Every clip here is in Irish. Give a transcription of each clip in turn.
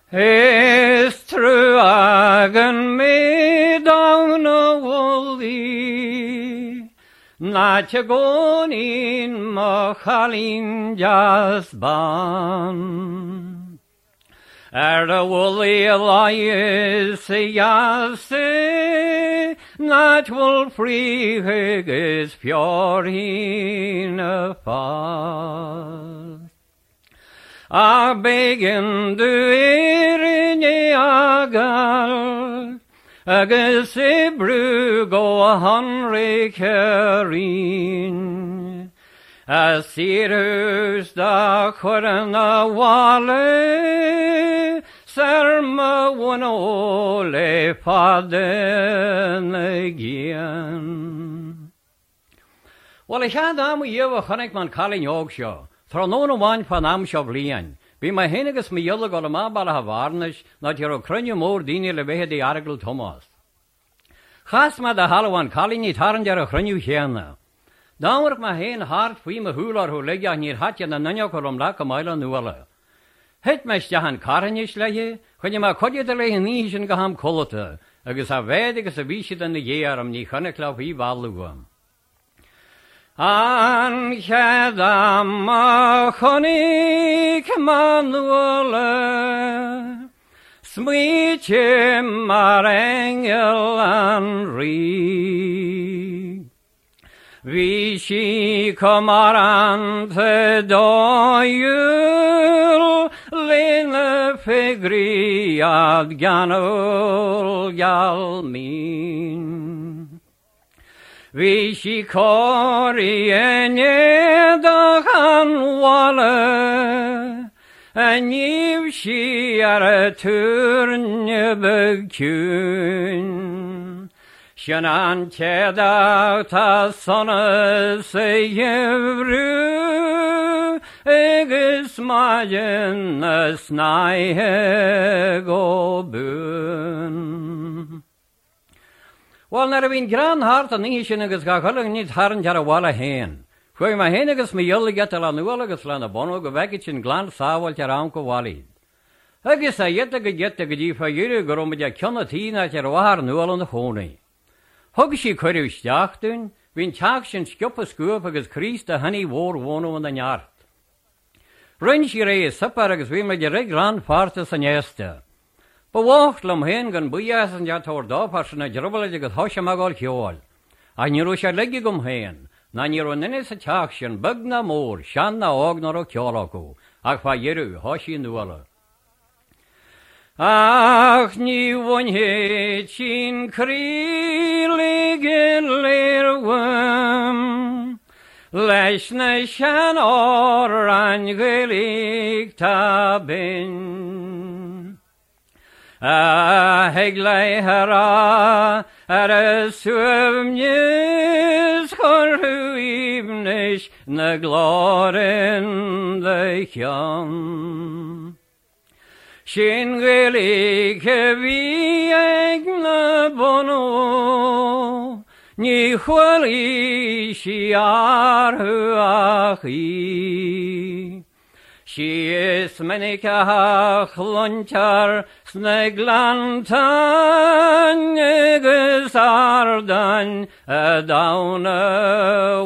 Is truagen me down a woolly, not je going in Machalin Jasban. The woolly lies yase, not will free his pure in a fall. A begin du in agal, agus brug o Henry Kerin. A sirus da chwren a wale, serma wan ole faden again. Well, I had am yewe chonig man Colin Yorkshire. Thrown one van am Shavlian. Be my henigus me yellow got a mabala havarnish, not your crunny more dini levehe de argle Thomas. Hasma the Halloween calling it Haranger a crunny hiena. Down work my hen heart fee me hula who legya near hatchan and nanya colum laka mila nuala. Het me stahan caranish leye, when you ma codya the lay nishan gaham colota, agus a vedigus a vishit and the year am ni hanekla vi valugum. An chedam a chonig manuole, smwychim mar engel an ri. Vishi comarante doiul, lene fegri ad ganol galmin. Vishi kori enyedagan wale, en yivshi are turne bekun. Shanan chedag ta sonne se yevru, eges majen snai gobun. Well, never been grand heart and nation agus gachulling nit harn jar walla hen. Fwy ma hen agus me yulli get la nuala agus la na bono go vegichin gland sawal jar anko wali. Agus a yette gedi fa yure gorom ja konna tina jar war nuala na honi. Hugshi curry stachtun, win chakshin skuppa skup agus Christa honey war wono in the yard. Runshi re supper agus we me jar grand fartas an yester. Bewacht lam hen gan bujas en ja tor da parsna jrobel je hosha magol hjol. An yro sha legge gum hen. Nan yro nene sa chakshin bugna mor shanna ognar og kjolako. Ach fa yeru hoshi nuala. Ach ni won he chin krilige lerwam. Leshne shan or angelig tabin. Heglei hera suevnjes chorhu ibnish na gloren de cham. Shin gelig vi egna bono, ni chwali shiarhu achi. She is menika chlonchar sneglantan egesardan down a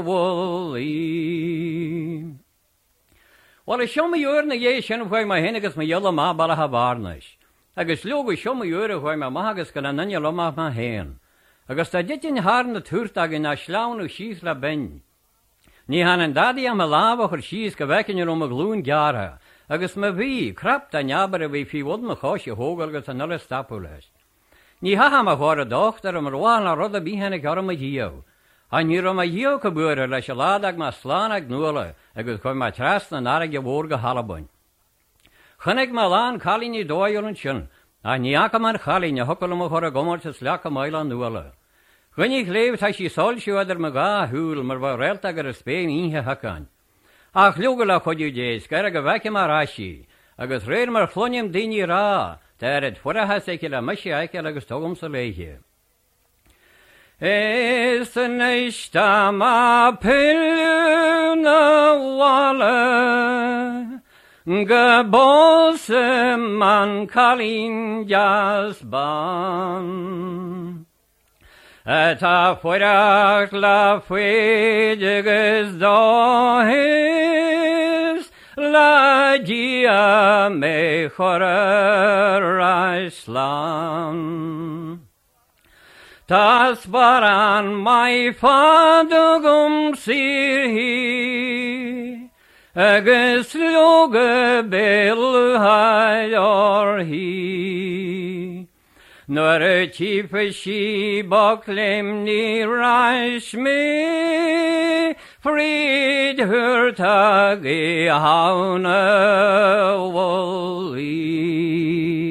woolly. Well, I show me your negation why my hennigas my yellow ma bala havarnish. Agus logo show me your why my mahagas can an loma ma hen. Agus I did in harn the turtag in a schlaun she's la ben. Ni han en daddy am a lava or she's gewekken a gloon jara. Agus me vi, krap da njabere vi fi wod me chosje hogelgas an alle stapules. Ni ha ma hore dochter am roan rodde bihenne garum a gio. An hier am a gio kabure leis a ladag ma slanag nuole, agus koi ma trast na narige worge halabun. Channig ma lan kalini doiol en shun, an niaka man kalini hokkelum hore gomorte slaka maila nuole. When ik leeft, has je solsje er me ga hul, maar waar reltager er Spain ingehakken. Ach, lugela god je jees, kerge wekje maar rashi. Agus reer maar flonjem dini ra, ter het vorige has ik la masje eikel agus togum se leegje. Es neishta ma pilna wale, Gebose man kalin jasban. Ta fuera la fueges dohes, la gia mejorar islam. Tas varan mai fadugum sirhi, agus loge belhai hi. Nor chief she boklem ni rashme, fried her tagi hauna woli.